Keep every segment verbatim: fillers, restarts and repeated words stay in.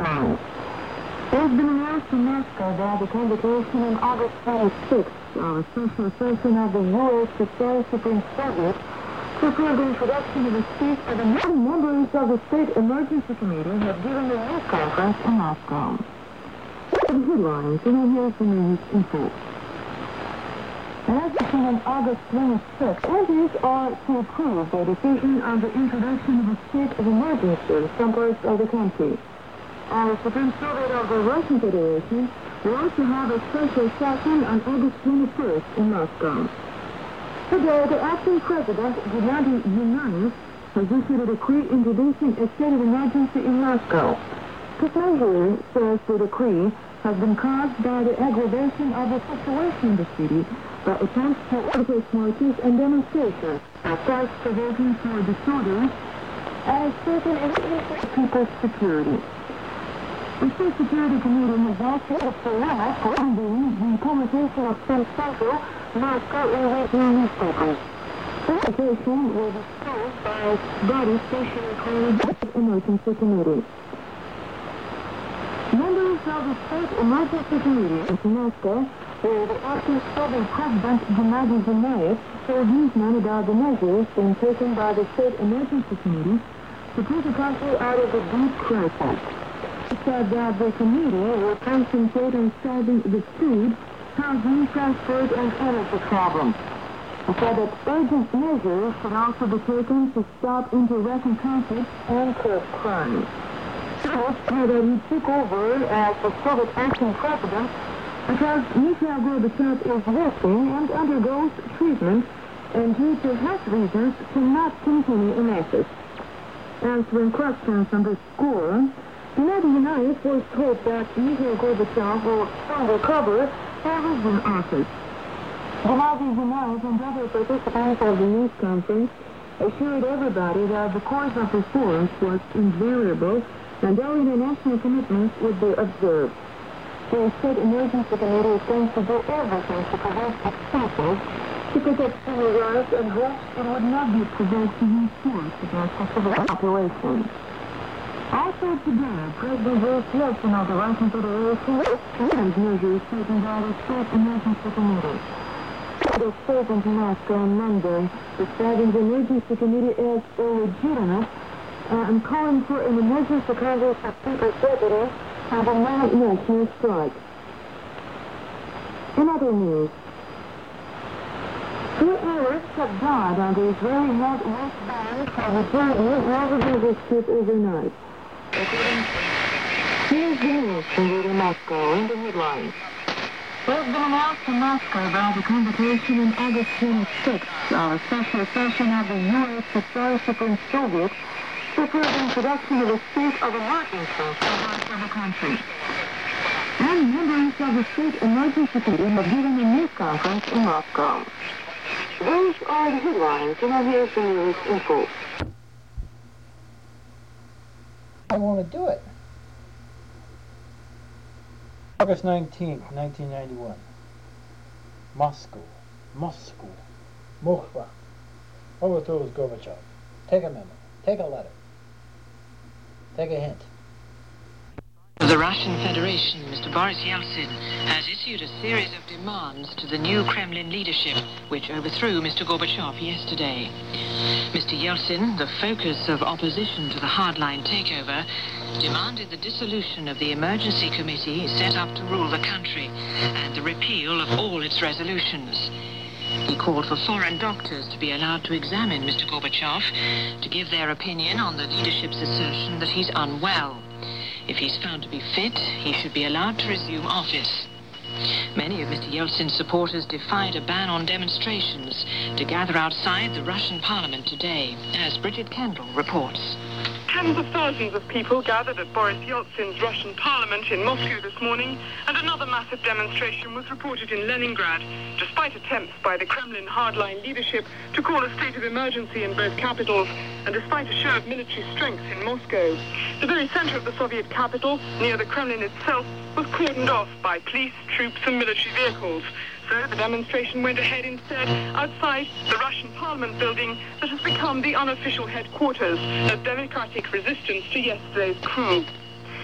headlines. It has been announced in Moscow that the convocation on August twenty-sixth of a special session of the U S Secretary Supreme Soviet to approve the introduction of a state of the members of the State Emergency Committee have given a news conference in Moscow. The headlines, and here's the news in full. As on August twenty-sixth, parties are to approve the decision on the introduction of a state of emergency in some parts of the country. And the Supreme Soviet of the Russian Federation will also have a special session on August twenty-first in Moscow. Today, the acting president, Gennady Zinoviev, has issued a decree introducing a state of emergency in Moscow. This measure, says the decree, has been caused by the aggravation of the situation in the city by attempts to protest marches and demonstrations, thus provoking for disorders, and certain instances of people's security. The State Security Committee has also allowed for ending the publication of some central Moscow and regional newspapers. The application will be discussed by a body stationed called the Emergency Committee. Members of the State Emergency Committee in Moscow, where the acting Soviet President Gennady Zinoviev told newsmen about the measures being taken by the State Emergency Committee to take the country out of the deep crisis. He said that the committee will concentrate on solving the food, housing, transport, and energy problems. He said that urgent measures should also be taken to stop inter-Russian conflicts and curb crime. He said that he took over as the Soviet acting president because Mikhail Gorbachev is working and undergoes treatment and due to health reasons cannot continue in office. Answering questions on this score, Gennady Zinoviev was told that Mikhail Gorbachev will soon recover and resume office. Gennady Zinoviev and other participants of the news conference assured everybody that the course of reforms was invariable and all international commitments would be observed. The State Emergency Committee is going to do everything to prevent excesses, to protect civil rights, and hopes it would not be provoked to use force against the civil population. Also today, President Boris Yeltsin of the Russian Federation condemned measures taken by the State Emergency Committee. The statement in Moscow on Monday describing the Emergency Committee as illegitimate uh, and calling for an emergency Congress of People's Deputies and a non-national strike. In other news, two airlift have died on the Israeli-held West Bank of the Jordan ship overnight. Here's the news from Radio Moscow in the headlines. It has been announced in Moscow by the convocation on August twenty-sixth of a special session of the U S Secretary Supreme Soviet to approve the introduction of a state of emergency for parts of the country. And members of the State Emergency Committee have given a news conference in Moscow. Those are the headlines, and now here's the news in full. I want to do it. August nineteenth, nineteen ninety-one. Moscow. Moscow. Moskva. Overthrows Gorbachev. Take a memo. Take a letter. Take a hint. The Russian Federation, Mister Boris Yeltsin, has issued a series of demands to the new Kremlin leadership, which overthrew Mister Gorbachev yesterday. Mister Yeltsin, the focus of opposition to the hardline takeover, demanded the dissolution of the emergency committee set up to rule the country and the repeal of all its resolutions. He called for foreign doctors to be allowed to examine Mister Gorbachev to give their opinion on the leadership's assertion that he's unwell. If he's found to be fit, he should be allowed to resume office. Many of Mister Yeltsin's supporters defied a ban on demonstrations to gather outside the Russian parliament today, as Bridget Kendall reports. Tens of thousands of people gathered at Boris Yeltsin's Russian parliament in Moscow this morning, and another massive demonstration was reported in Leningrad, despite attempts by the Kremlin hardline leadership to call a state of emergency in both capitals, and despite a show of military strength in Moscow. The very center of the Soviet capital, near the Kremlin itself, was cordoned off by police, troops, and military vehicles. So the demonstration went ahead instead outside the Russian Parliament building that has become the unofficial headquarters of democratic resistance to yesterday's coup.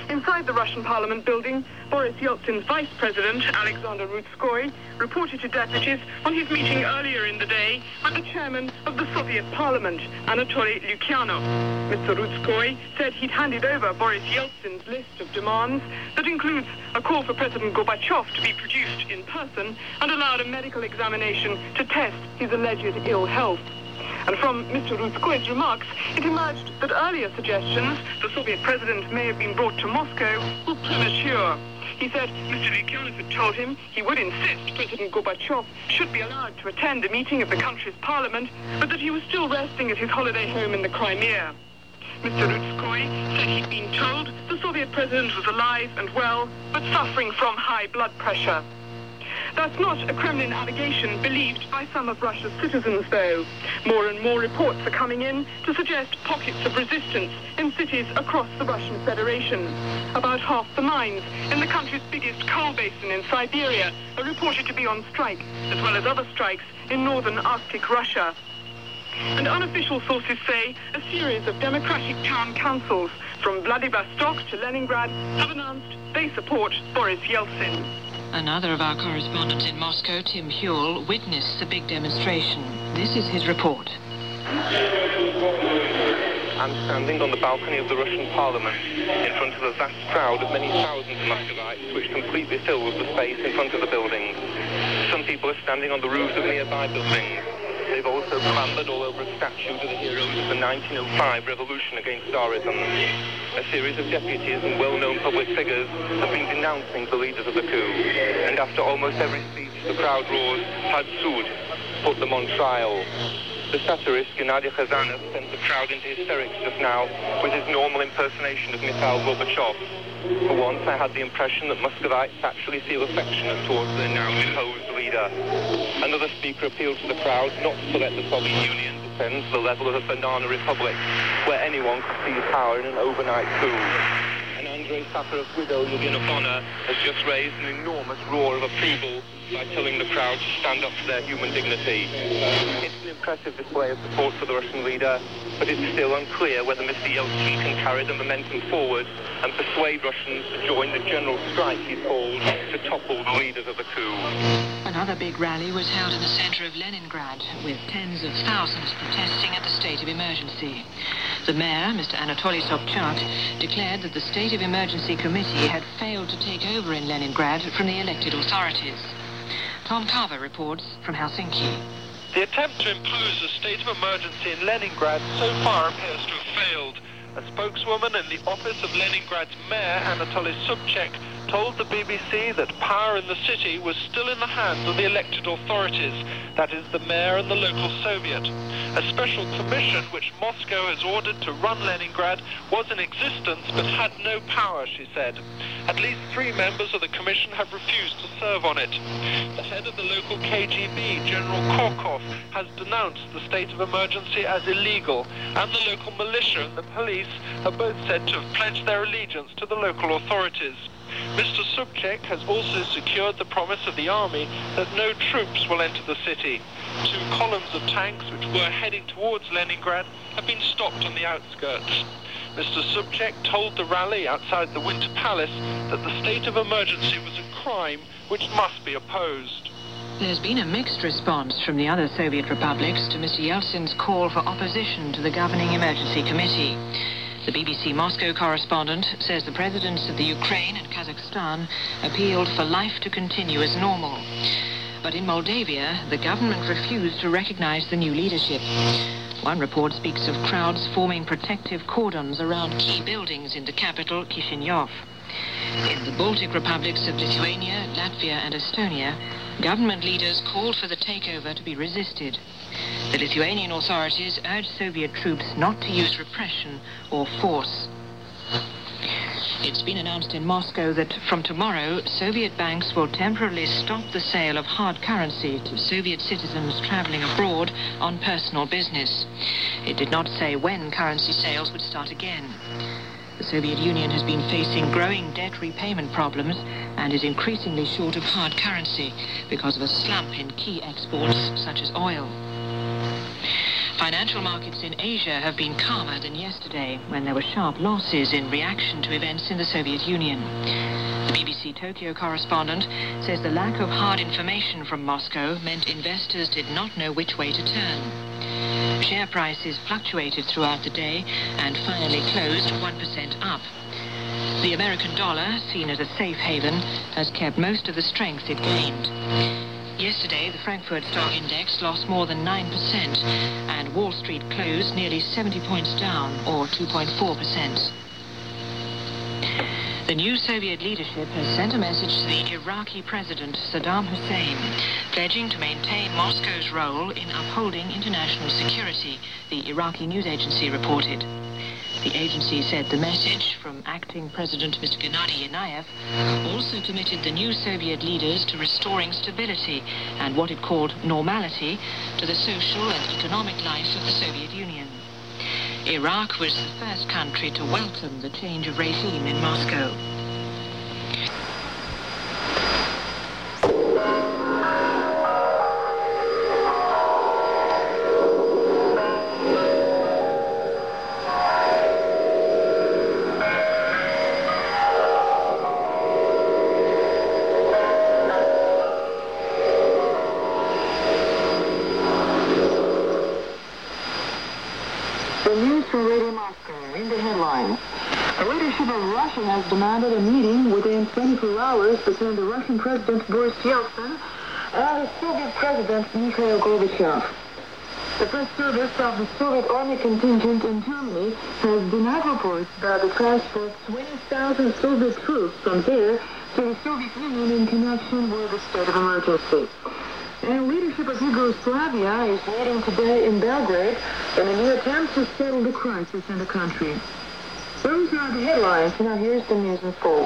Inside the Russian Parliament building, Boris Yeltsin's vice president, Alexander Rutskoy, reported to deputies on his meeting earlier in the day with the chairman of the Soviet Parliament, Anatoly Lukyanov. Mister Rutskoy said he'd handed over Boris Yeltsin's list of demands that includes a call for President Gorbachev to be produced in person and allowed a medical examination to test his alleged ill health. And from Mister Rutskoy's remarks, it emerged that earlier suggestions the Soviet president may have been brought to Moscow were premature. He said Mister Lukyanov had told him he would insist President Gorbachev should be allowed to attend a meeting of the country's parliament, but that he was still resting at his holiday home in the Crimea. Mister Rutskoy said he'd been told the Soviet president was alive and well, but suffering from high blood pressure. That's not a Kremlin allegation believed by some of Russia's citizens, though. More and more reports are coming in to suggest pockets of resistance in cities across the Russian Federation. About half the mines in the country's biggest coal basin in Siberia are reported to be on strike, as well as other strikes in northern Arctic Russia. And unofficial sources say a series of democratic town councils from Vladivostok to Leningrad have announced they support Boris Yeltsin. Another of our correspondents in Moscow, Tim Huell, witnessed the big demonstration. This is his report. I'm standing on the balcony of the Russian Parliament in front of a vast crowd of many thousands of Muscovites, which completely fills the space in front of the buildings. Some people are standing on the roofs of nearby buildings. They've also clambered all over a statue to the heroes of the nineteen oh five revolution against Tsarism. A series of deputies and well-known public figures have been denouncing the leaders of the coup. And after almost every speech, the crowd roars, "Padsud," put them on trial. The satirist Gennady Khazanov sent the crowd into hysterics just now with his normal impersonation of Mikhail Gorbachev. For once, I had the impression that Muscovites actually feel affectionate towards their now deposed leader. Another speaker appealed to the crowd not to let the Soviet Union descend to the level of a banana republic, where anyone could seize power in an overnight coup. And Andrei Sakharov's widow, Yelena Bonner, has just raised an enormous roar of approval by telling the crowd to stand up to their human dignity. It's an impressive display of support for the Russian leader, but it's still unclear whether Mister Yeltsin can carry the momentum forward and persuade Russians to join the general strike he's called to topple the leaders of the coup. Another big rally was held in the center of Leningrad, with tens of thousands protesting at the state of emergency. The mayor, Mister Anatoly Sobchak, declared that the state of emergency committee had failed to take over in Leningrad from the elected authorities. Tom Carver reports from Helsinki. The attempt to impose a state of emergency in Leningrad so far appears to have failed. A spokeswoman in the office of Leningrad's mayor, Anatoly Sobchak, told the B B C that power in the city was still in the hands of the elected authorities, that is, the mayor and the local Soviet. A special commission which Moscow has ordered to run Leningrad was in existence but had no power, she said. At least three members of the commission have refused to serve on it. The head of the local K G B, General Korkov, has denounced the state of emergency as illegal, and the local militia and the police are both said to have pledged their allegiance to the local authorities. Mister Sobchak has also secured the promise of the army that no troops will enter the city. Two columns of tanks which were heading towards Leningrad have been stopped on the outskirts. Mister Sobchak told the rally outside the Winter Palace that the state of emergency was a crime which must be opposed. There's been a mixed response from the other Soviet republics to Mister Yeltsin's call for opposition to the governing emergency committee. The B B C Moscow correspondent says the presidents of the Ukraine and Kazakhstan appealed for life to continue as normal. But in Moldavia, the government refused to recognize the new leadership. One report speaks of crowds forming protective cordons around key buildings in the capital, Chisinau. In the Baltic republics of Lithuania, Latvia and Estonia, government leaders called for the takeover to be resisted. The Lithuanian authorities urged Soviet troops not to use repression or force. It's been announced in Moscow that from tomorrow, Soviet banks will temporarily stop the sale of hard currency to Soviet citizens traveling abroad on personal business. It did not say when currency sales would start again. The Soviet Union has been facing growing debt repayment problems and is increasingly short of hard currency because of a slump in key exports such as oil. Financial markets in Asia have been calmer than yesterday, when there were sharp losses in reaction to events in the Soviet Union. The B B C Tokyo correspondent says the lack of hard information from Moscow meant investors did not know which way to turn. Share prices fluctuated throughout the day and finally closed one percent up. The American dollar, seen as a safe haven, has kept most of the strength it gained. Yesterday, the Frankfurt Stock Index lost more than nine percent, and Wall Street closed nearly seventy points down, or two point four percent. The new Soviet leadership has sent a message to the Iraqi president, Saddam Hussein, pledging to maintain Moscow's role in upholding international security, the Iraqi news agency reported. The agency said the message from acting President Mister Gennady Yanayev also committed the new Soviet leaders to restoring stability and what it called normality to the social and economic life of the Soviet Union. Iraq was the first country to welcome the change of regime in Moscow. Has demanded a meeting within twenty-four hours between the Russian President Boris Yeltsin and the Soviet President Mikhail Gorbachev. The press service of the Soviet Army contingent in Germany has denied reports about the transfer of twenty thousand Soviet troops from there to the Soviet Union in connection with the state of emergency. And leadership of Yugoslavia is meeting today in Belgrade in a new attempt to settle the crisis in the country. Those are the headlines. Now here's the news in full.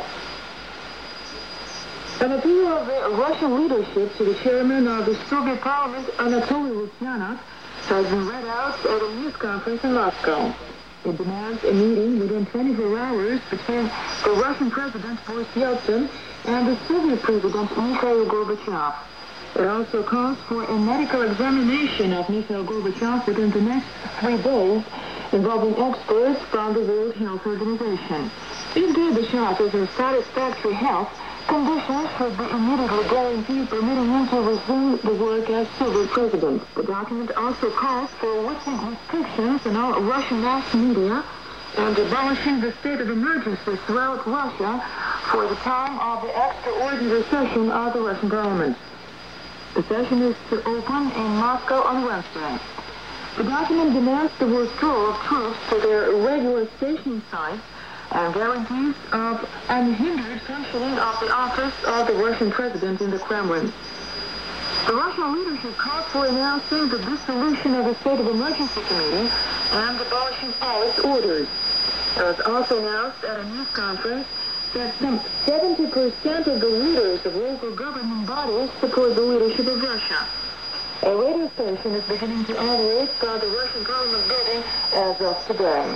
An appeal of the Russian leadership to the chairman of the Soviet Parliament, Anatoly Lukyanov, has been read out at a news conference in Moscow. It demands a meeting within twenty-four hours between the Russian President Boris Yeltsin and the Soviet President Mikhail Gorbachev. It also calls for a medical examination of Mikhail Gorbachev within the next three days, involving experts from the World Health Organization. If Gorbachev is in satisfactory health, conditions should be immediately guaranteed permitting him to resume the work as Soviet president. The document also calls for lifting restrictions on all Russian mass media and abolishing the state of emergency throughout Russia for the time of the extraordinary session of the Russian parliament. The session is to open in Moscow on Wednesday. The document demands the withdrawal of troops to their regular stationing sites and guarantees of unhindered functioning of the office of the Russian president in the Kremlin. The Russian leadership called for announcing the dissolution of the State of Emergency Committee and abolishing all its orders. It was also announced at a news conference that some seventy percent of the leaders of local government bodies support the leadership of Russia. A radio station is beginning to operate from the Russian Parliament building as of today.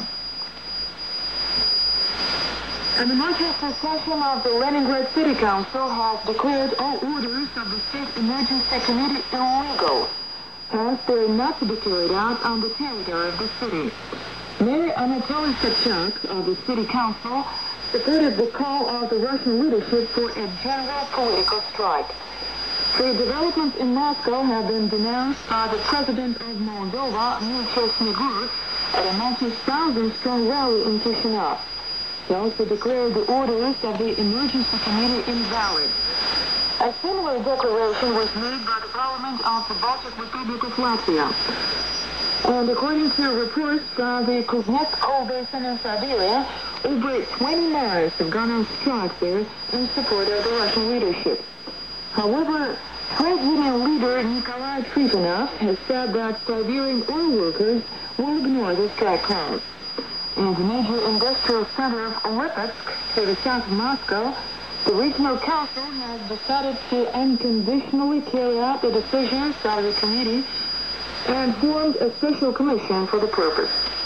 An emergency session of the Leningrad City Council has declared all orders of the State Emergency Committee illegal. Hence, they are not to be carried out on the territory of the city. Mayor Anatoly Sobchak of the City Council supported the call of the Russian leadership for a general political strike. The developments in Moscow have been denounced by the president of Moldova, Mircea Snegur, at a multi thousand strong rally in Chisinau. He also declared the orders of the emergency committee invalid. A similar declaration was made by the parliament of the Baltic Republic of Latvia. And according to reports from the Kuznets coal basin in Siberia, over twenty miles have gone on strike there in support of the Russian leadership. However, trade union leader Nikolai Trifonov has said that Siberian oil workers will ignore the strike calls. In the major industrial center of Lipetsk, to the south of Moscow, the regional council has decided to unconditionally carry out the decisions of the committee and formed a special commission for the purpose.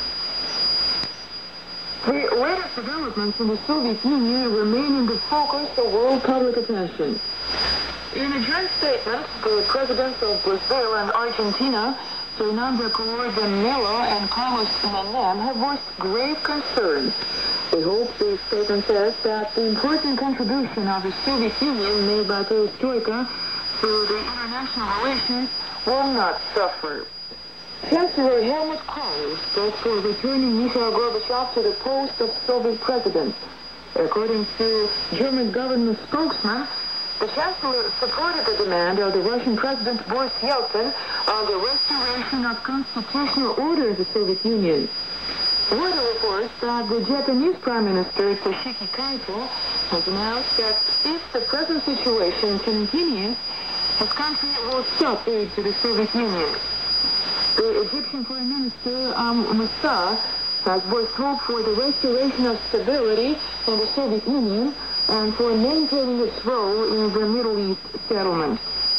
The latest developments in the Soviet Union remain in the focus of world public attention. In a joint statement, the presidents of Brazil and Argentina Fernando Collor de Mello and Carlos Menem have voiced grave concern. We hope the statement says that the important contribution of the Soviet Union made by Perestroika to the international relations will not suffer. Chancellor Helmut Kohl spoke for returning Mikhail Gorbachev to the post of Soviet president. According to German government spokesman, the Chancellor supported the demand of the Russian President Boris Yeltsin on the restoration of constitutional order in the Soviet Union. Word reports that the Japanese Prime Minister Toshiki Kaito has announced that if the present situation continues, his country will stop aid to the Soviet Union. The Egyptian Foreign Minister um, Moussa has voiced hope for the restoration of stability in the Soviet Union and for maintaining its role in the Middle East settlement.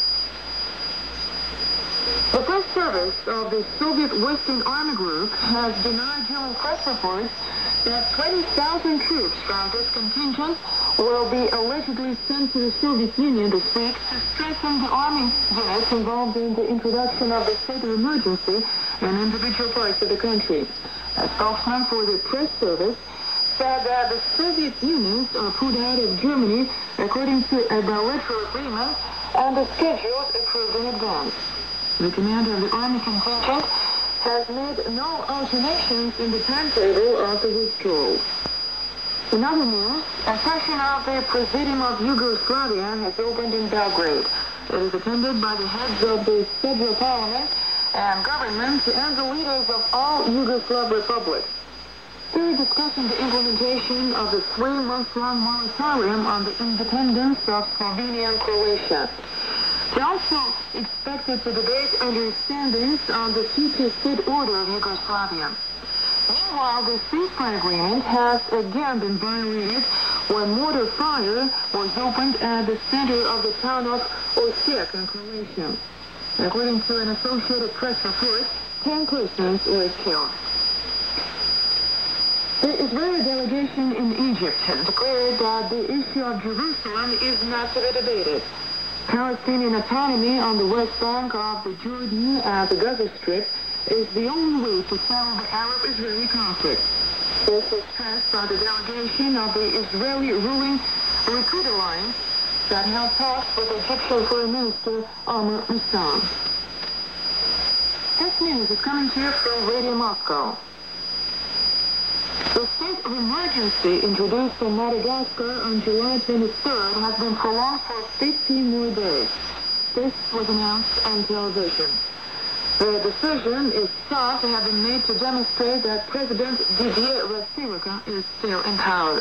The press service of the Soviet Western Army Group has denied German press reports that twenty thousand troops from this contingent will be allegedly sent to the Soviet Union this week to strengthen the army units involved in the introduction of the state of emergency in individual parts of the country. A spokesman for the press service said that the Soviet units are put out of Germany according to a bilateral agreement and the schedules approved in advance. The commander of the army contingent has made no alterations in the timetable of the withdrawal. In other news, a session of the Presidium of Yugoslavia has opened in Belgrade. It is attended by the heads of the federal parliament and government and the leaders of all Yugoslav republics. They're discussing the implementation of the three-month-long moratorium on the independence of Slovenia and Croatia. They also expected to debate understandings on the future state order of Yugoslavia. Meanwhile, the ceasefire agreement has again been violated when mortar fire was opened at the center of the town of Osijek in Croatia. According to an Associated Press report, ten persons were killed. The Israeli delegation in Egypt has declared that the issue of Jerusalem is not to be debated. Palestinian autonomy on the west bank of the Jordan and the Gaza Strip is the only way to settle the Arab-Israeli conflict. This is stressed by the delegation of the Israeli ruling Likud alliance that held talks with Egyptian Foreign Minister Omar Moussam. This news is coming to you from Radio Moscow. The state of emergency introduced in Madagascar on July twenty-third has been prolonged for fifteen more days. This was announced on television. The decision is thought to have been made to demonstrate that President Didier Ratsirika is still in power.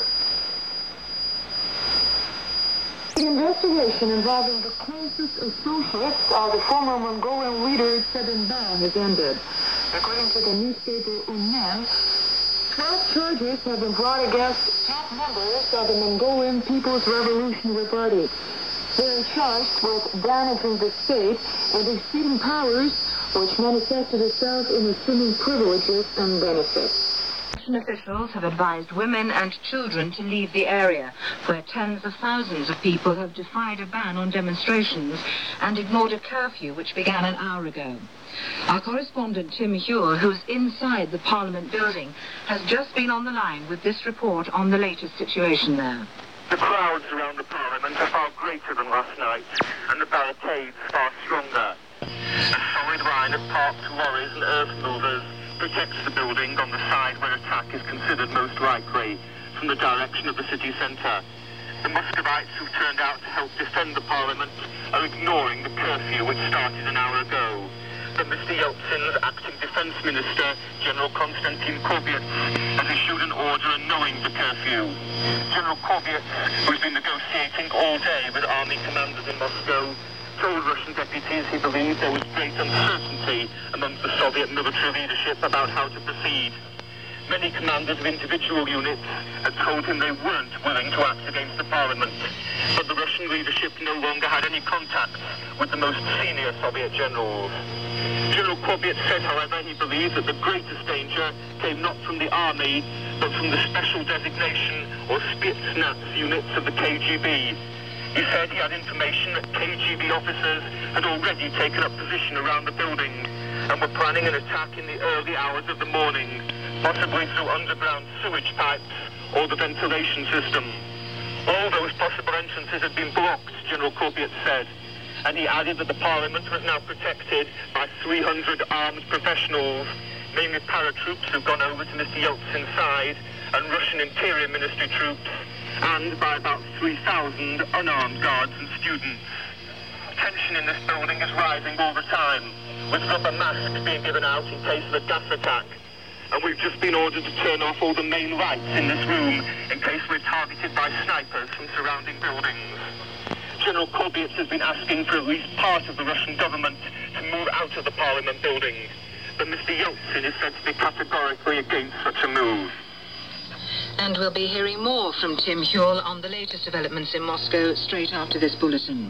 The investigation involving the closest associates of the former Mongolian leader Tsedan Bao has ended. According to the newspaper Unen, twelve charges have been brought against top members of the Mongolian People's Revolutionary Party. They are charged with damaging the state and exceeding powers, which manifested itself in assuming privileges and benefits. Russian officials have advised women and children to leave the area, where tens of thousands of people have defied a ban on demonstrations and ignored a curfew which began an hour ago. Our correspondent Tim Hure, who's inside the Parliament building, has just been on the line with this report on the latest situation there. The crowds around the Parliament are far greater than last night, and the barricades far stronger. A solid line of parked lorries and earth movers protects the building on the side where attack is considered most likely, from the direction of the city centre. The Muscovites who've turned out to help defend the Parliament are ignoring the curfew which started an hour ago. But Mister Yeltsin's acting defence minister, General Konstantin Kobyets, has issued an order annulling the curfew. General Kobyets, who's been negotiating all day with army commanders in Moscow, told Russian deputies he believed there was great uncertainty amongst the Soviet military leadership about how to proceed. Many commanders of individual units had told him they weren't willing to act against the Parliament, but the Russian leadership no longer had any contact with the most senior Soviet generals. General Kobyets said, however, he believed that the greatest danger came not from the army, but from the special designation or Spetsnaz units of the K G B. He said he had information that K G B officers had already taken up position around the building, and were planning an attack in the early hours of the morning, possibly through underground sewage pipes or the ventilation system. All those possible entrances had been blocked, General Corbiot said, and he added that the Parliament was now protected by three hundred armed professionals, mainly paratroops who've gone over to Mister Yeltsin's side, and Russian Interior Ministry troops, and by about three thousand unarmed guards and students. Tension in this building is rising all the time, with rubber masks being given out in case of a gas attack. And we've just been ordered to turn off all the main lights in this room in case we're targeted by snipers from surrounding buildings. General Corbiot has been asking for at least part of the Russian government to move out of the Parliament building, but Mister Yeltsin is said to be categorically against such a move. And we'll be hearing more from Tim Huell on the latest developments in Moscow straight after this bulletin.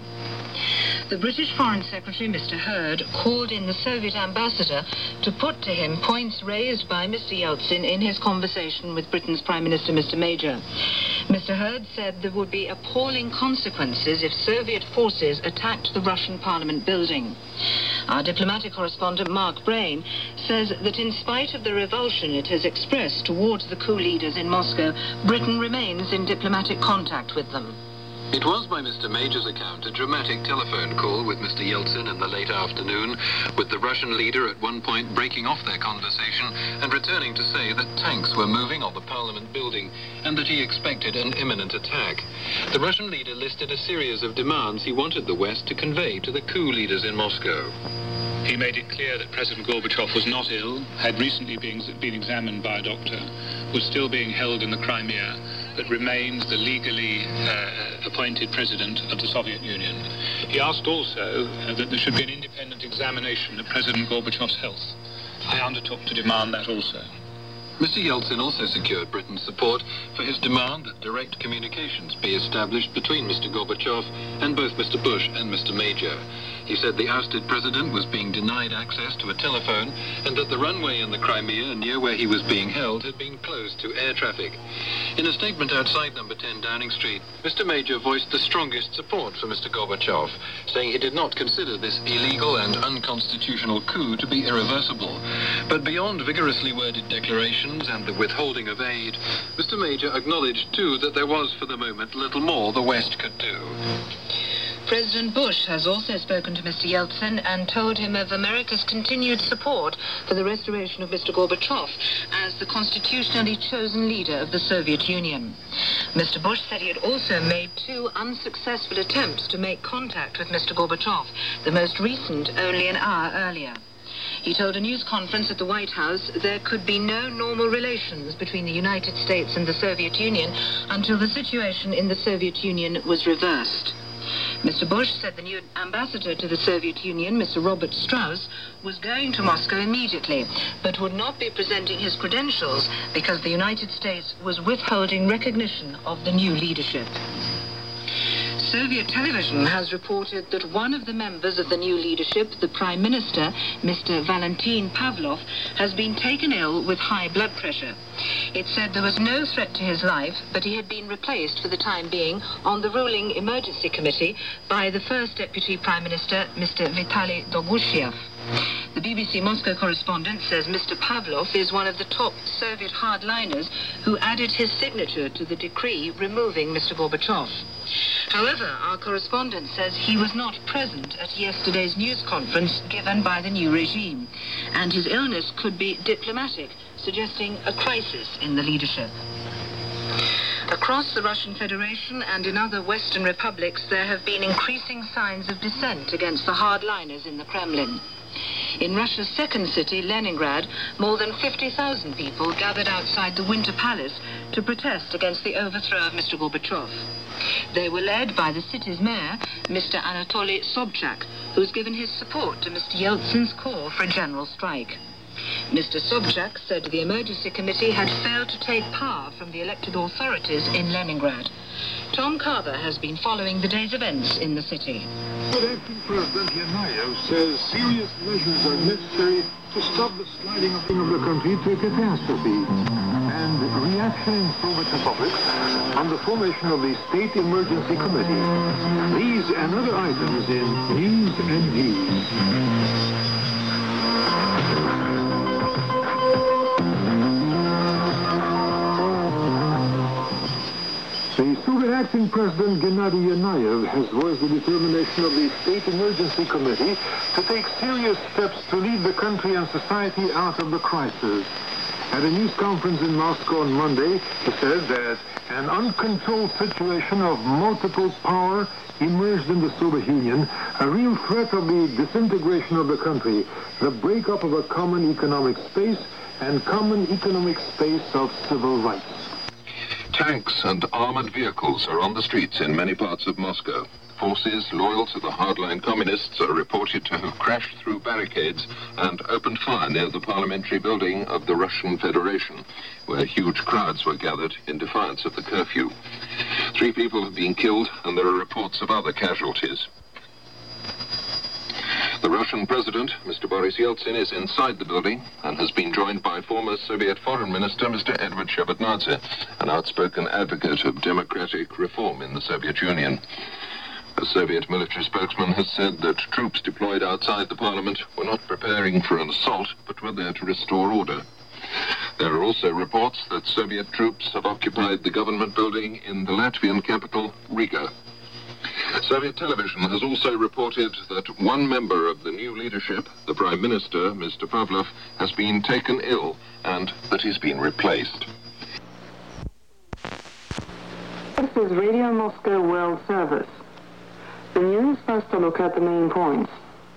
The British Foreign Secretary, Mister Hurd, called in the Soviet ambassador to put to him points raised by Mister Yeltsin in his conversation with Britain's Prime Minister, Mister Major. Mister Hurd said there would be appalling consequences if Soviet forces attacked the Russian Parliament building. Our diplomatic correspondent, Mark Brain, says that in spite of the revulsion it has expressed towards the coup leaders in Moscow, Britain remains in diplomatic contact with them. It was, by Mister Major's account, a dramatic telephone call with Mister Yeltsin in the late afternoon, with the Russian leader at one point breaking off their conversation and returning to say that tanks were moving on the Parliament building and that he expected an imminent attack. The Russian leader listed a series of demands he wanted the West to convey to the coup leaders in Moscow. He made it clear that President Gorbachev was not ill, had recently been, been examined by a doctor, was still being held in the Crimea, but remains the legally uh, appointed president of the Soviet Union. He asked also uh, that there should be an independent examination of President Gorbachev's health. I undertook to demand that also. Mister Yeltsin also secured Britain's support for his demand that direct communications be established between Mister Gorbachev and both Mister Bush and Mister Major. He said the ousted president was being denied access to a telephone and that the runway in the Crimea near where he was being held had been closed to air traffic. In a statement outside number ten Downing Street, Mister Major voiced the strongest support for Mister Gorbachev, saying he did not consider this illegal and unconstitutional coup to be irreversible. But beyond vigorously worded declarations and the withholding of aid, Mister Major acknowledged too that there was for the moment little more the West could do. President Bush has also spoken to Mister Yeltsin and told him of America's continued support for the restoration of Mister Gorbachev as the constitutionally chosen leader of the Soviet Union. Mister Bush said he had also made two unsuccessful attempts to make contact with Mister Gorbachev, the most recent only an hour earlier. He told a news conference at the White House there could be no normal relations between the United States and the Soviet Union until the situation in the Soviet Union was reversed. Mister Bush said the new ambassador to the Soviet Union, Mister Robert Strauss, was going to Moscow immediately, but would not be presenting his credentials because the United States was withholding recognition of the new leadership. Soviet television has reported that one of the members of the new leadership, the Prime Minister, Mister Valentin Pavlov, has been taken ill with high blood pressure. It said there was no threat to his life, but he had been replaced for the time being on the ruling emergency committee by the first Deputy Prime Minister, Mister Vitaly Dogushiev. The B B C Moscow correspondent says Mister Pavlov is one of the top Soviet hardliners who added his signature to the decree removing Mister Gorbachev. However, our correspondent says he was not present at yesterday's news conference given by the new regime, and his illness could be diplomatic, suggesting a crisis in the leadership. Across the Russian Federation and in other Western republics, there have been increasing signs of dissent against the hardliners in the Kremlin. In Russia's second city, Leningrad, more than fifty thousand people gathered outside the Winter Palace to protest against the overthrow of Mister Gorbachev. They were led by the city's mayor, Mister Anatoly Sobchak, who's given his support to Mister Yeltsin's call for a general strike. Mister Sobchak said the emergency committee had failed to take power from the elected authorities in Leningrad. Tom Carver has been following the day's events in the city. But acting President Yanayev says serious measures are necessary to stop the sliding of the country to a catastrophe, and reaction in Soviet republics on the formation of the State Emergency Committee. These and other items in News and Views. The Soviet acting president Gennady Yanayev has voiced the determination of the State Emergency Committee to take serious steps to lead the country and society out of the crisis. At a news conference in Moscow on Monday, he said that an uncontrolled situation of multiple power emerged in the Soviet Union, a real threat of the disintegration of the country, the breakup of a common economic space, and common economic space of civil rights. Tanks and armored vehicles are on the streets in many parts of Moscow. Forces loyal to the hardline communists are reported to have crashed through barricades and opened fire near the parliamentary building of the Russian Federation, where huge crowds were gathered in defiance of the curfew. Three people have been killed, and there are reports of other casualties. The Russian president, Mister Boris Yeltsin, is inside the building and has been joined by former Soviet Foreign Minister Mister Edward Shevardnadze, an outspoken advocate of democratic reform in the Soviet Union. A Soviet military spokesman has said that troops deployed outside the parliament were not preparing for an assault, but were there to restore order. There are also reports that Soviet troops have occupied the government building in the Latvian capital, Riga. Soviet television has also reported that one member of the new leadership, the Prime Minister, Mister Pavlov, has been taken ill and that he's been replaced. This is Radio Moscow World Service. The news, first a look at the main points.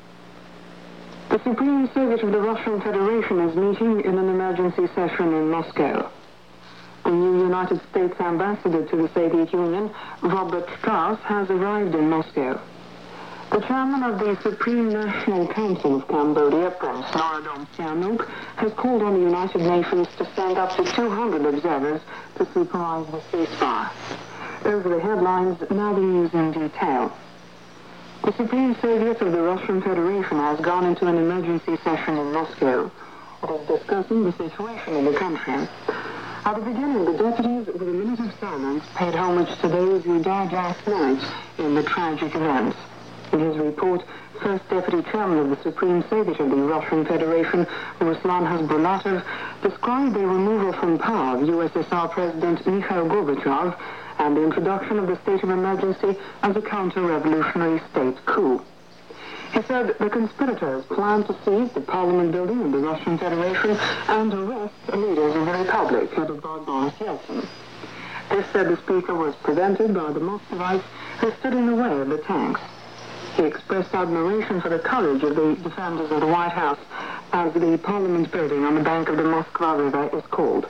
The Supreme Soviet of the Russian Federation is meeting in an emergency session in Moscow. The new United States ambassador to the Soviet Union, Robert Strauss, has arrived in Moscow. The chairman of the Supreme National Council of Cambodia, Prince Norodom Sihanouk, has called on the United Nations to send up to two hundred observers to supervise the ceasefire. Over the headlines, now the news in detail. The Supreme Soviet of the Russian Federation has gone into an emergency session in Moscow. It is discussing the situation in the country. At the beginning, the deputies, with a minute of silence, paid homage to those who died last night in the tragic events. In his report, First Deputy Chairman of the Supreme Soviet of the Russian Federation, Ruslan Hasbulatov, described the removal from power of U S S R President Mikhail Gorbachev and the introduction of the state of emergency as a counter-revolutionary state coup. He said the conspirators planned to seize the parliament building in the Russian Federation and arrest leaders of the Republic, headed by Boris Yeltsin. This, said the speaker, was prevented by the Muscovites who stood in the way of the tanks. He expressed admiration for the courage of the defenders of the White House, as the parliament building on the bank of the Moskva River is called.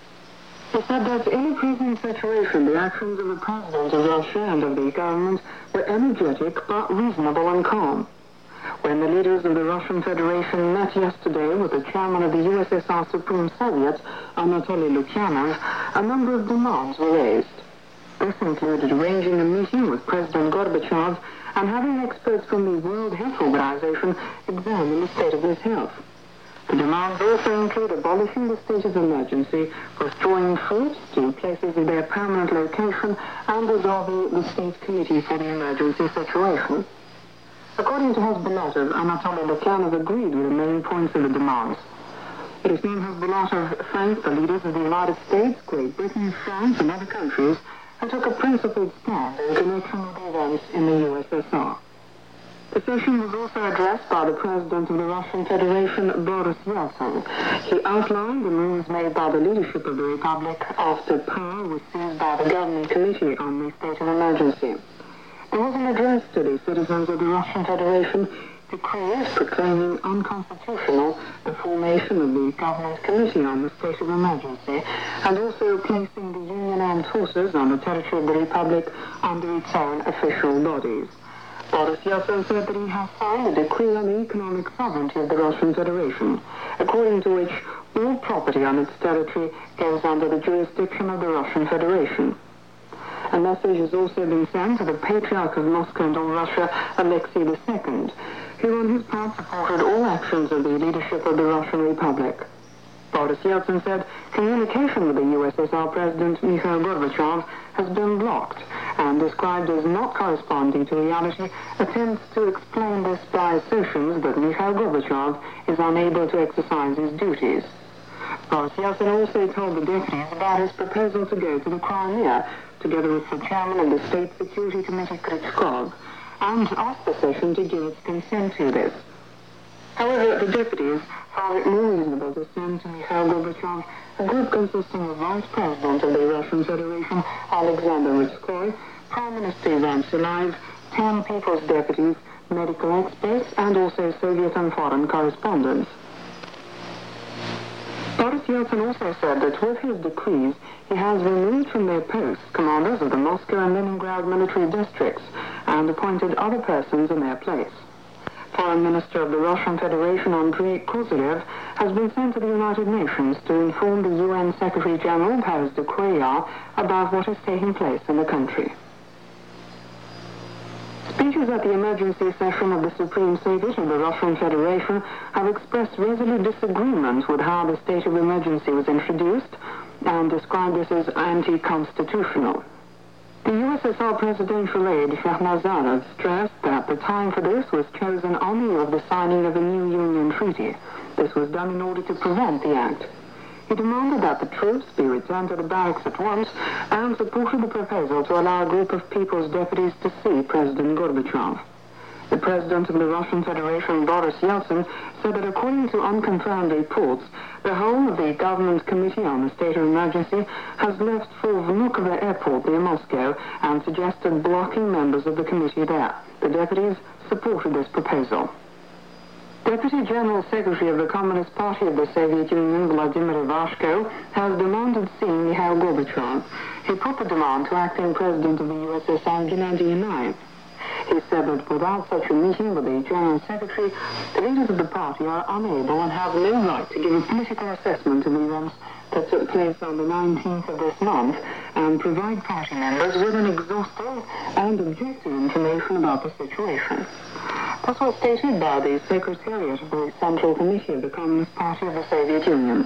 He said that in the present situation, the actions of the President of Russia and of the government were energetic but reasonable and calm. When the leaders of the Russian Federation met yesterday with the chairman of the U S S R Supreme Soviet, Anatoly Lukyanov, a number of demands were raised. This included arranging a meeting with President Gorbachev and having experts from the World Health Organization examine the state of his health. The demands also include abolishing the state of emergency, withdrawing troops to places of their permanent location, and dissolving the State Committee for the Emergency Situation. According to Hasbulatov, Anatoly Lukyanov agreed with the main points of the demands. It is known Hasbulatov thanked the leaders of the United States, Great Britain, France, and other countries who took a principled stand in connection with the events in the U S S R. The session was also addressed by the President of the Russian Federation, Boris Yeltsin. He outlined the moves made by the leadership of the Republic after power was seized by the Government Committee on the State of Emergency. There was an address to the citizens of the Russian Federation, decrees proclaiming unconstitutional the formation of the Government Committee on the State of Emergency, and also placing the Union Armed Forces on the territory of the Republic under its own official bodies. Boris Yeltsin said that he has signed a decree on the economic sovereignty of the Russian Federation, according to which all property on its territory goes under the jurisdiction of the Russian Federation. A message has also been sent to the Patriarch of Moscow and all Russia, Alexei the Second, who on his part supported all actions of the leadership of the Russian Republic. Boris Yeltsin said communication with the U S S R President Mikhail Gorbachev has been blocked and described as not corresponding to reality attempts to explain this by assertions that Mikhail Gorbachev is unable to exercise his duties. Boris Yeltsin also told the deputies about his proposal to go to the Crimea, together with the chairman of the State Security Committee, Krichkov, and asked the session to give its consent to this. However, the deputies found it more reasonable to send to Mikhail Gorbachev a group consisting of Vice President of the Russian Federation, Alexander Ritskoy, Prime Minister Ivan Selayev, ten People's Deputies, medical experts, and also Soviet and foreign correspondents. Boris Yeltsin also said that with his decrees, he has removed from their posts commanders of the Moscow and Leningrad military districts and appointed other persons in their place. Foreign Minister of the Russian Federation, Andrei Kozyrev, has been sent to the United Nations to inform the U N Secretary-General, Paz de Cuellar, about what is taking place in the country. Speeches at the emergency session of the Supreme Soviet of the Russian Federation have expressed resolute disagreement with how the state of emergency was introduced and described this as anti-constitutional. The U S S R presidential aide, Shahrazadov, stressed that the time for this was chosen on the eve of the signing of a new Union treaty. This was done in order to prevent the act. He demanded that the troops be returned to the barracks at once and supported the proposal to allow a group of People's Deputies to see President Gorbachev. The President of the Russian Federation, Boris Yeltsin, said that according to unconfirmed reports, the whole of the Government Committee on the State of Emergency has left for Vnukovo Airport near Moscow and suggested blocking members of the committee there. The deputies supported this proposal. Deputy General Secretary of the Communist Party of the Soviet Union, Vladimir Ivashko, has demanded seeing Mikhail Gorbachev. He put the demand to acting President of the U S S R, Gennady Yanayev. He said that without such a meeting with the General Secretary, the leaders of the party are unable and have no right to give a political assessment of the events that took place on the nineteenth of this month and provide party members with an exhaustive and objective information about the situation. This was stated by the Secretariat of the Central Committee of the Communist Party of the Soviet Union.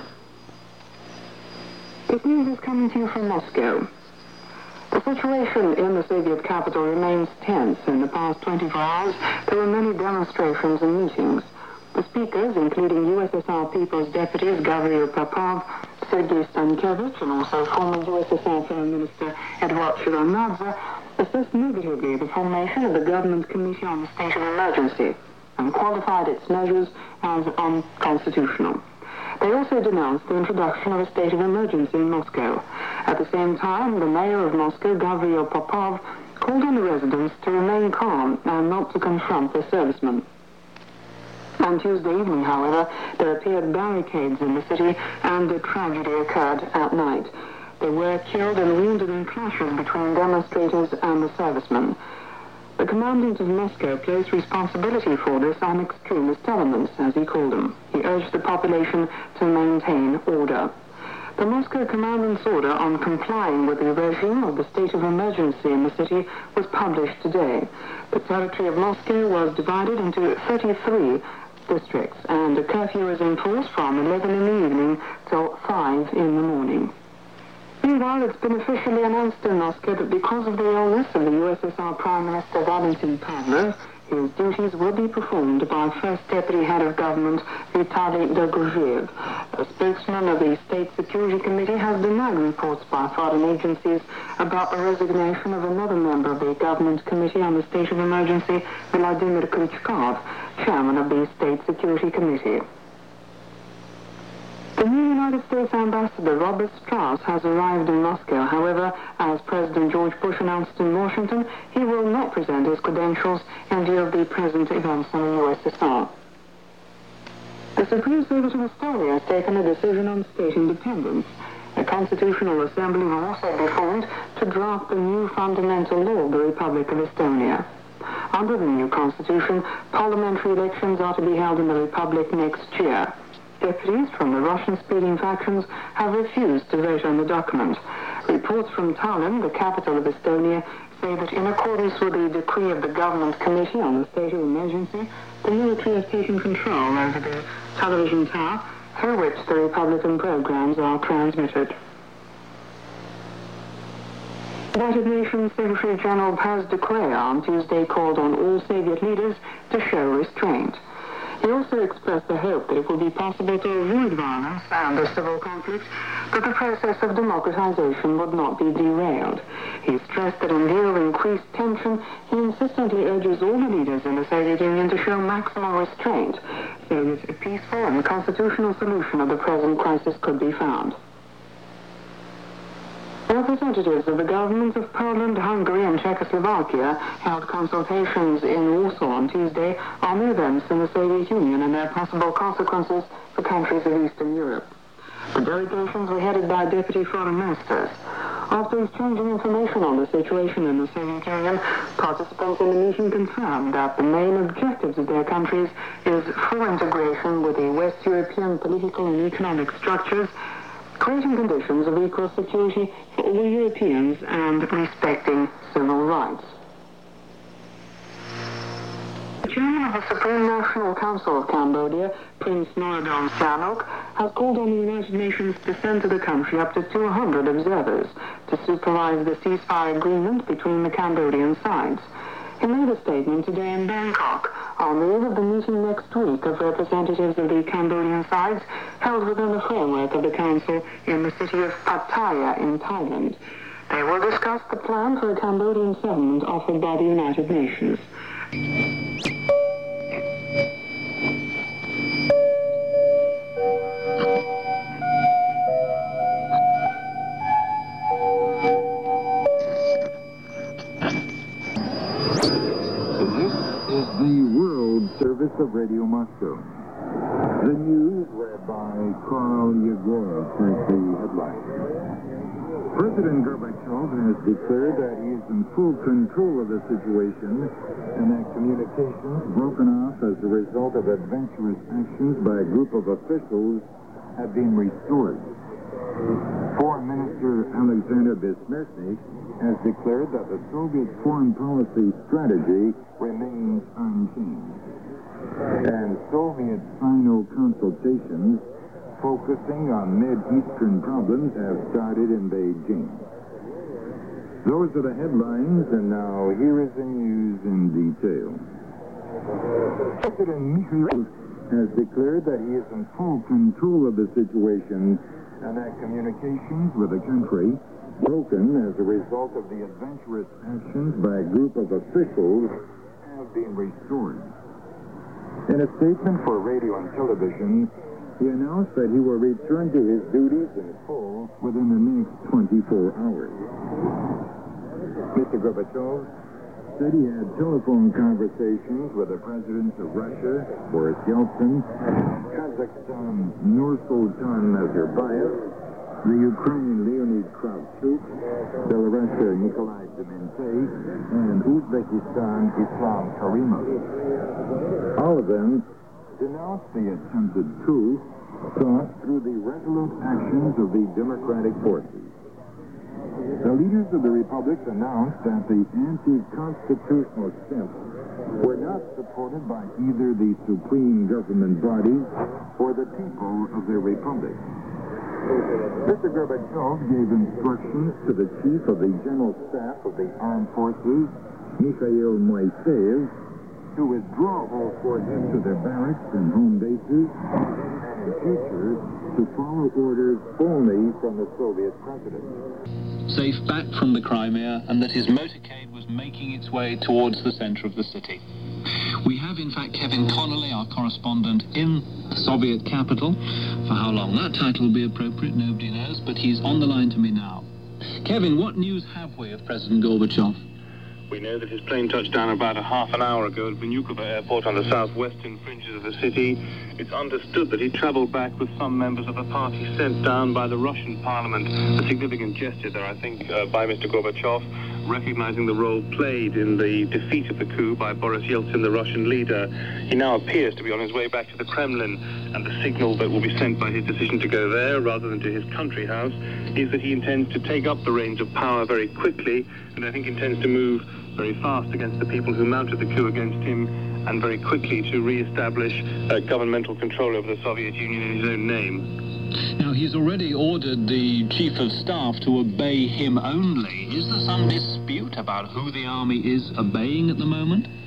This news is coming to you from Moscow. The situation in the Soviet capital remains tense. In the past twenty-four hours, there were many demonstrations and meetings. The speakers, including U S S R People's Deputies Gavril Popov, Sergei Stankevich, and also former U S S R Foreign Minister Eduard Shevardnadze, assessed negatively the formation of the Government Committee on the State of Emergency and qualified its measures as unconstitutional. They also denounced the introduction of a state of emergency in Moscow. At the same time, the mayor of Moscow, Gavril Popov, called on the residents to remain calm and not to confront the servicemen. On Tuesday evening, however, there appeared barricades in the city and the tragedy occurred at night. There were killed and wounded in clashes between demonstrators and the servicemen. The commandant of Moscow placed responsibility for this on extremist elements, as he called them. He urged the population to maintain order. The Moscow commandant's order on complying with the regime of the state of emergency in the city was published today. The territory of Moscow was divided into thirty-three districts, and a curfew is in force from eleven in the evening till five in the morning. Meanwhile, it's been officially announced in Moscow that because of the illness of the U S S R Prime Minister Valentin Pavlov, his duties will be performed by First Deputy Head of Government Vitaly Dergozhiev. A spokesman of the State Security Committee has denied reports by foreign agencies about the resignation of another member of the Government Committee on the State of Emergency, Vladimir Krichkov, chairman of the State Security Committee. The new United States Ambassador, Robert Strauss, has arrived in Moscow. However, as President George Bush announced in Washington, he will not present his credentials in view of the present events in the U S S R. The Supreme Soviet of Estonia has taken a decision on state independence. A constitutional assembly will also be formed to draft the new fundamental law of the Republic of Estonia. Under the new constitution, parliamentary elections are to be held in the Republic next year. Deputies from the Russian-speaking factions have refused to vote on the document. Reports from Tallinn, the capital of Estonia, say that in accordance with the decree of the Government Committee on the State of Emergency, the military has taken control over the television tower through which the Republican programs are transmitted. United Nations Secretary-General Paz de Cuellar on Tuesday called on all Soviet leaders to show restraint. He also expressed the hope that it will be possible to avoid violence and a civil conflict, but the process of democratization would not be derailed. He stressed that in view of increased tension, he insistently urges all the leaders in the Soviet Union to show maximum restraint so that a peaceful and constitutional solution of the present crisis could be found. Representatives of the governments of Poland, Hungary, and Czechoslovakia held consultations in Warsaw on Tuesday on the events in the Soviet Union and their possible consequences for countries of Eastern Europe. The delegations were headed by deputy foreign ministers. After exchanging information on the situation in the Soviet Union, participants in the meeting confirmed that the main objectives of their countries is full integration with the West European political and economic structures, creating conditions of equal security for all Europeans, and respecting civil rights. The chairman of the Supreme National Council of Cambodia, Prince Norodom Sihanouk, has called on the United Nations to send to the country up to two hundred observers to supervise the ceasefire agreement between the Cambodian sides. He made a statement today in Bangkok on the eve of the meeting next week of representatives of the Cambodian sides held within the framework of the Council in the city of Pattaya in Thailand. They will discuss the plan for a Cambodian settlement offered by the United Nations. The World Service of Radio Moscow. The news read by Carl Yegorov with the headlines. President Gorbachev has declared that he is in full control of the situation and that communications broken off as a result of adventurous actions by a group of officials have been restored. Foreign Minister Alexander Besmertnik has declared that the Soviet foreign policy strategy remains unchanged. And Soviet-Sino consultations focusing on Mid-Eastern problems have started in Beijing. Those are the headlines, and now here is the news in detail. President Mikhail has declared that he is in full control of the situation and that communications with the country broken as a result of the adventurous actions by a group of officials have been restored. In a statement for radio and television, he announced that he will return to his duties in full within the next twenty-four hours. Mister Gorbachev said he had telephone conversations with the presidents of Russia, Boris Yeltsin, Kazakhstan, Nursultan Nazarbayev, the Ukrainian Leonid Kravchuk, Belarusia Nikolai Demintey, and Uzbekistan Islam Karimov. All of them denounced the attempted coup sought through the resolute actions of the democratic forces. The leaders of the republics announced that the anti-constitutional steps were not supported by either the supreme government bodies or the people of their republic. Mister Gorbachev gave instructions to the chief of the General Staff of the Armed Forces, Mikhail Moiseev, to withdraw all forces to their barracks and home bases, and in future to follow orders only from the Soviet president. Safe back from the Crimea, and that his motorcade was making its way towards the center of the city. We have, in fact, Kevin Connolly, our correspondent in the Soviet capital. For how long that title will be appropriate, nobody knows, but he's on the line to me now. Kevin, what news have we of President Gorbachev? We know that his plane touched down about a half an hour ago at Vnukovo Airport on the southwestern fringes of the city. It's understood that he traveled back with some members of a party sent down by the Russian parliament. A significant gesture there, I think, uh, by Mister Gorbachev, recognizing the role played in the defeat of the coup by Boris Yeltsin, the Russian leader. He now appears to be on his way back to the Kremlin, and the signal that will be sent by his decision to go there rather than to his country house is that he intends to take up the reins of power very quickly, and I think intends to move very fast against the people who mounted the coup against him, and very quickly to re-establish uh, governmental control over the Soviet Union in his own name. Now, he's already ordered the Chief of Staff to obey him only. Is there some dispute about who the army is obeying at the moment?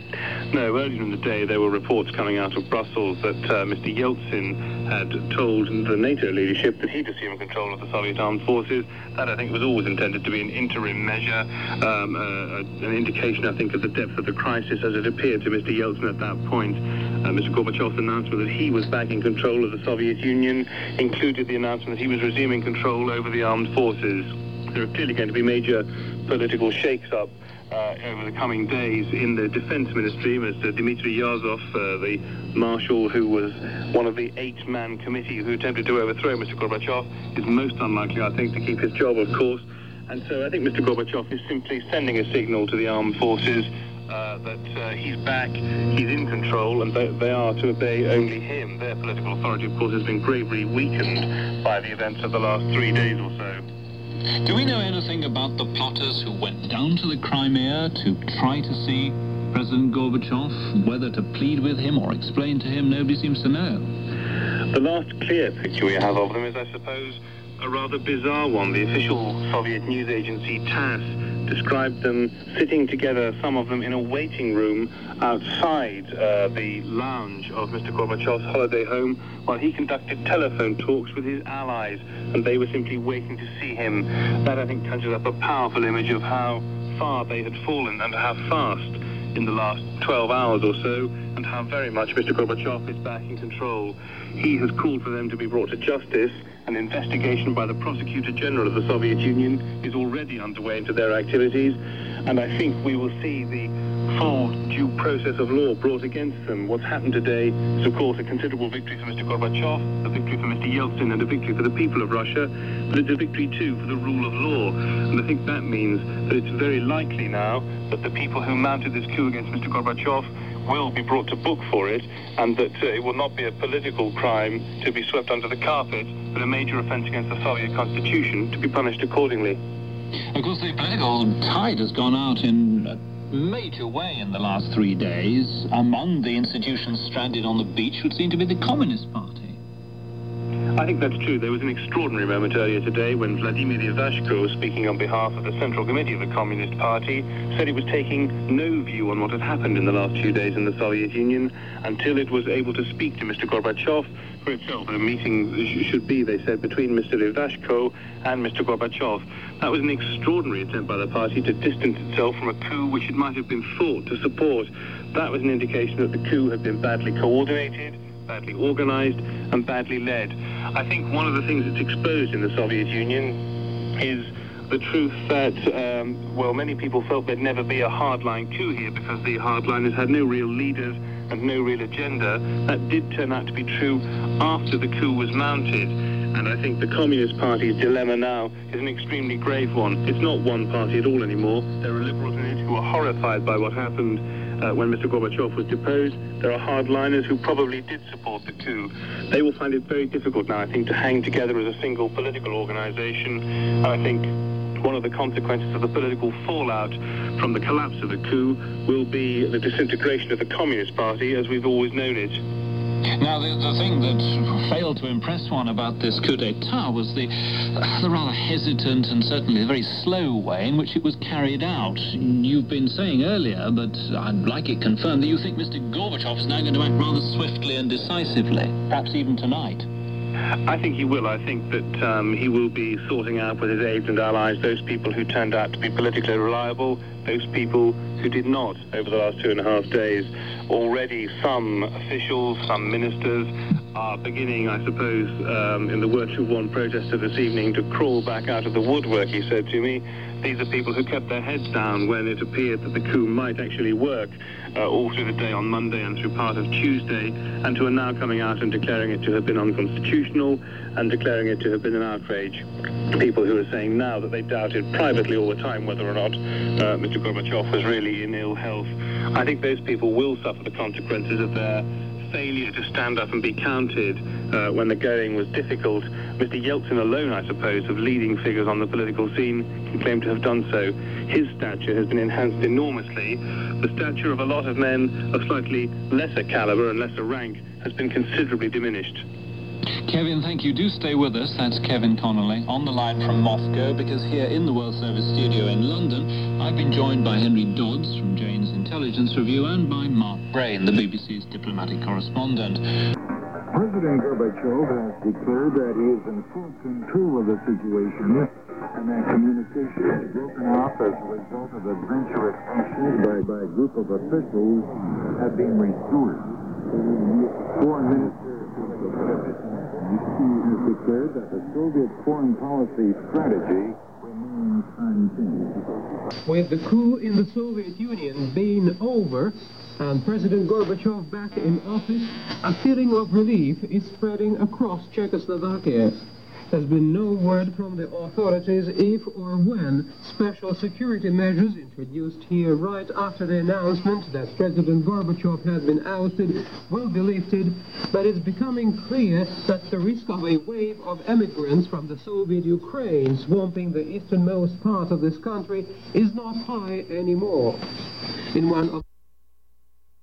No, earlier in the day there were reports coming out of Brussels that uh, Mister Yeltsin had told the NATO leadership that he'd assume control of the Soviet armed forces. That, I think, was always intended to be an interim measure, um, uh, an indication, I think, of the depth of the crisis as it appeared to Mister Yeltsin at that point. Uh, Mister Gorbachev's announcement that he was back in control of the Soviet Union included the announcement that he was resuming control over the armed forces. There are clearly going to be major political shakes-up Uh, over the coming days in the Defense Ministry. Mister Dmitry Yazov, uh, the marshal who was one of the eight-man committee who attempted to overthrow Mister Gorbachev, is most unlikely, I think, to keep his job, of course. And so I think Mister Gorbachev is simply sending a signal to the armed forces uh, that uh, he's back, he's in control, and they, they are to obey only him. Their political authority, of course, has been gravely weakened by the events of the last three days or so. Do we know anything about the plotters who went down to the Crimea to try to see President Gorbachev, whether to plead with him or explain to him? Nobody seems to know. The last clear picture we have of them is, I suppose, a rather bizarre one. The official Soviet news agency TASS described them sitting together, some of them in a waiting room outside uh, the lounge of Mister Gorbachev's holiday home while he conducted telephone talks with his allies, and they were simply waiting to see him. That, I think, conjures up a powerful image of how far they had fallen and how fast in the last twelve hours or so, and how very much Mister Gorbachev is back in control. He has called for them to be brought to justice. An investigation by the Prosecutor General of the Soviet Union is already underway into their activities, and I think we will see the full due process of law brought against them. What's happened today is, of course, a considerable victory for Mister Gorbachev, a victory for Mister Yeltsin, and a victory for the people of Russia, but it's a victory, too, for the rule of law. And I think that means that it's very likely now that the people who mounted this coup against Mister Gorbachev will be brought to book for it, and that uh, it will not be a political crime to be swept under the carpet, but a major offence against the Soviet Constitution to be punished accordingly. Of course, the political tide has gone out in a major way in the last three days. Among the institutions stranded on the beach would seem to be the Communist Party. I think that's true. There was an extraordinary moment earlier today when Vladimir Ivashko, speaking on behalf of the Central Committee of the Communist Party, said it was taking no view on what had happened in the last few days in the Soviet Union until it was able to speak to Mister Gorbachev for itself. A meeting should be, they said, between Mister Ivashko and Mister Gorbachev. That was an extraordinary attempt by the party to distance itself from a coup which it might have been thought to support. That was an indication that the coup had been badly coordinated, badly organized, and badly led. I think one of the things that's exposed in the Soviet Union is the truth that, um, well, many people felt there'd never be a hardline coup here because the hardliners had no real leaders and no real agenda. That did turn out to be true after the coup was mounted. And I think the Communist Party's dilemma now is an extremely grave one. It's not one party at all anymore. There are liberals in it who are horrified by what happened Uh, when Mister Gorbachev was deposed. There are hardliners who probably did support the coup. They will find it very difficult now, I think, to hang together as a single political organization. And I think one of the consequences of the political fallout from the collapse of the coup will be the disintegration of the Communist Party as we've always known it. Now, the, the thing that failed to impress one about this coup d'etat was the, uh, the rather hesitant and certainly very slow way in which it was carried out. You've been saying earlier, but I'd like it confirmed, that you think Mister Gorbachev is now going to act rather swiftly and decisively, perhaps even tonight. I think he will. I think that um, he will be sorting out with his aides and allies those people who turned out to be politically reliable, those people who did not over the last two and a half days. Already some officials, some ministers are beginning, I suppose, um, in the words of one protester this evening, to crawl back out of the woodwork, he said to me. These are people who kept their heads down when it appeared that the coup might actually work uh, all through the day on Monday and through part of Tuesday, and who are now coming out and declaring it to have been unconstitutional and declaring it to have been an outrage. People who are saying now that they doubted privately all the time whether or not uh, Mister Gorbachev was really in ill health. I think those people will suffer the consequences of their failure to stand up and be counted uh, when the going was difficult. Mister Yeltsin alone, I suppose, of leading figures on the political scene, can claim to have done so. His stature has been enhanced enormously. The stature of a lot of men of slightly lesser caliber and lesser rank has been considerably diminished. Kevin, thank you. Do stay with us. That's Kevin Connolly on the line from Moscow, because here in the World Service studio in London, I've been joined by Henry Dodds from Jane's Intelligence Review and by Mark Brain, the B B C's diplomatic correspondent. President Gorbachev has declared that he is in full control of the situation and that communication is broken off as a result of adventurous actions by, by a group of officials have been restored. Foreign Minister has declared that the Soviet foreign policy strategy remains unchanged. With the coup in the Soviet Union being over and President Gorbachev back in office, a feeling of relief is spreading across Czechoslovakia. There's been no word from the authorities if or when special security measures introduced here right after the announcement that President Gorbachev has been ousted will be lifted, but it's becoming clear that the risk of a wave of emigrants from the Soviet Ukraine swamping the easternmost part of this country is not high anymore. In one of